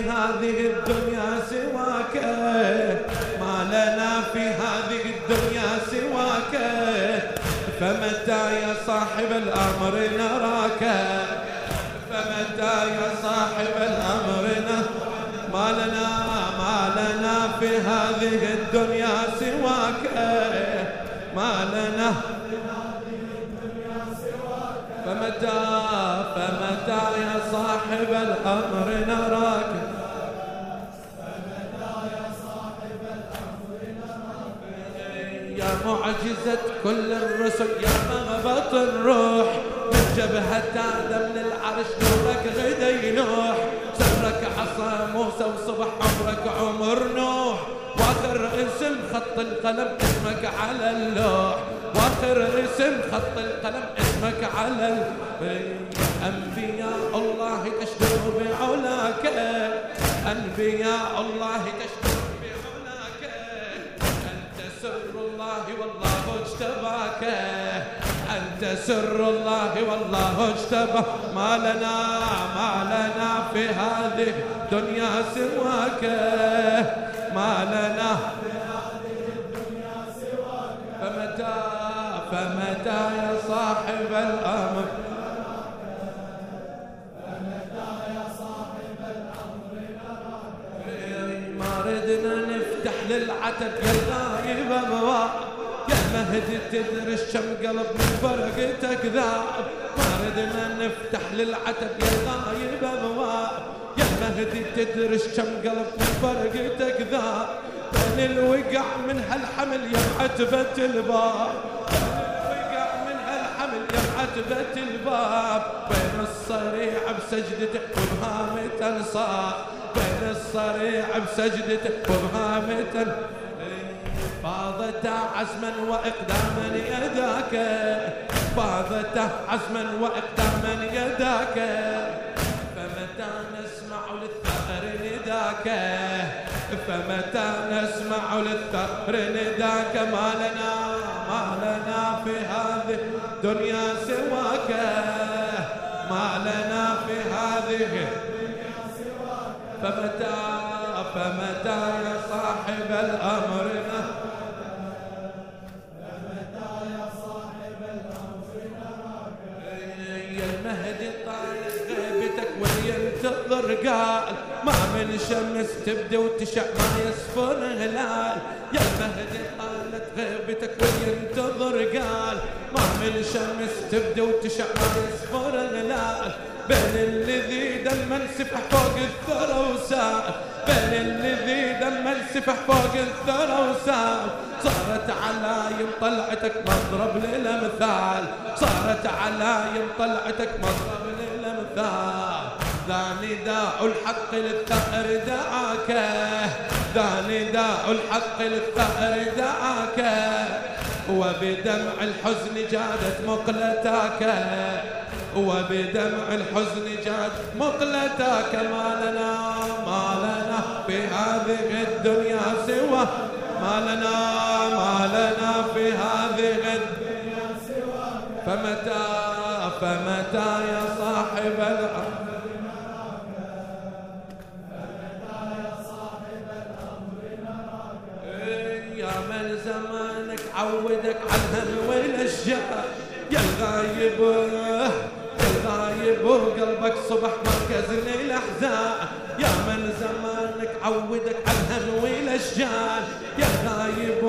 هذه الدنيا سواك، ما لنا في هذه الدنيا سواك، فمتى يا صاحب الأمر نراك، فمتى يا صاحب الأمر ما لنا في هذه الدنيا سواك، ما لنا فمتى يا صاحب الأمر نراك، يا معجزة كل الرسل يا مغبط الروح، من جبهة آدم للعرش نورك غدا ينوح، سرك عصا موسى وصبح عمرك عمر نوح، واخر اسم خط القلم اسمك على اللوح، واخر اسم خط القلم اسمك على أنبياء الله تشتهر بعلاك، أنبياء الله تشتهر بعلاك، أنت سر الله والله اجتباك، أنت سر الله والله اجتباك، ما لنا في هذه الدنيا سواك، ما لنا فمتى يا صاحب الأمر، ما ردنا نفتح للعتب يا الغايب أبواب، يا مهدي تدري الشم قلب من فرقتك ذاب، ما ردنا نفتح للعتب يا الغايب أبواب، يا مهدي تدري الشم قلب من فرقتك ذاب، بين الوقع من هالحمل يا عتبة الباب، عتبة الباب، بين الصريع بسجدته وبهامة انصاب، بين الصريع بسجدته وبهامة فاضت عزما واقداما يداك، فاضت عزما واقداما يداك، فمتى نسمع للثأر نداك، فمتى نسمع للثأر نداك، ما لنا في هذه الدنيا سواك، ما لنا في هذه الدنيا سواك، فمتى يا صاحب الأمر، فمتى يا صاحب الأمر نراك، يا المهدي طالت غيبتك وينتظر قال، ما من شمس تبدي وتشع ما يصفر هلال، يا المهدي طالت غيبتك وينتظر قال، ما من شمس تبدي وتشع ما يصفر هلال، بين الذي دم انسفح فوق الثرى وسال، بين الذي دم انسفح فوق الثرى وسال، صارت علايم طلعتك مضرب للامثال، صارت علايم طلعتك مضرب للامثال، ذا نداء الحق للثأر دعاك، ذا نداء الحق للثأر دعاك، وبدمع الحزن جادت مقلتاك، وبدمع الحزن جادت مقلتاك، ما لنا في هذه الدنيا سوى، ما لنا في هذه الدنيا سوى، فمتى يا صاحب الأمر، يا من زمانك عودك على الهم والاشجار، يا الغايب وقلبك صبح مركز للاحزان، يا من زمانك عودك على الهم والاشجار، يا الغايب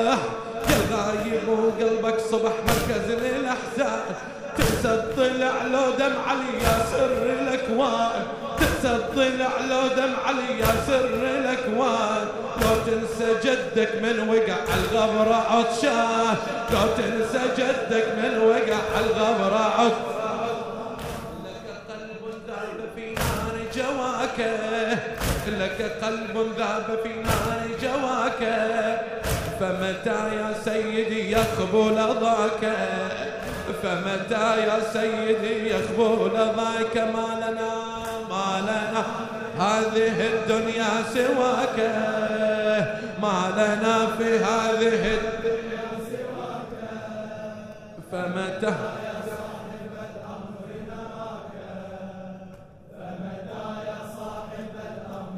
وقلبك صبح مركز للاحزان، تنسى الضلع لو دمع لي يا سر الاكوان، تنسى الضلع لو دمع لي يا سر الاكوان، لو تنسى جدك من وقع الغبر عطشان، لو تنسى جدك من وقع الغبر عطشان، لك قلب ذاب في نار جواك، لك قلب ذاب في نار جواك، فمتى يا سيدي يقبل ضاك، فمتى يا سيدي يقبل ضاك، ما لنا هذه الدنيا سواك، ما لنا في هذه الدنيا سواك، فمتى يا صاحب الأمر نراك، فمتى يا صاحب الأمر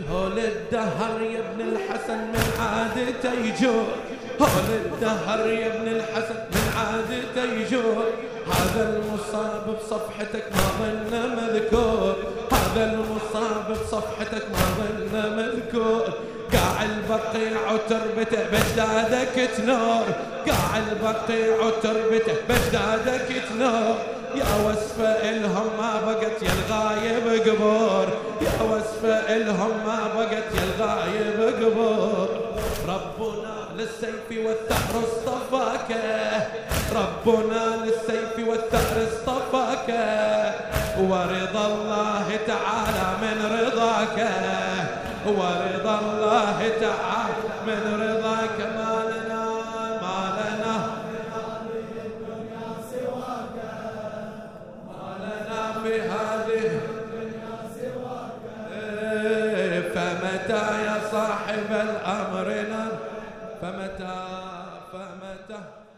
هول الدهر يا ابن الحسن من عادته يجور، هول الدهر يا ابن الحسن من عادته يجور، هذا المصاب بصفحتك ما ظن مذكور، هذا المصاب بصفحتك ما ظن مذكور، قاع البقيع وتربته بجدادك تنور، قاع البقيع وتربته بجدادك تنور، يا وصفة إلهم ما بقت يا الغايب قبور، يا وصفة إلهم ما بقت يا الغايب قبور. ربنا للسيف والثأر اصطفاك، ربنا للسيف والثأر اصطفاك، ورضا الله تعالى من رضاك، ورضا الله تعالى من رضاك. ما لنا ما لنا في هذه الدنيا سواك، فمتى يا صاحب الأمر فمتى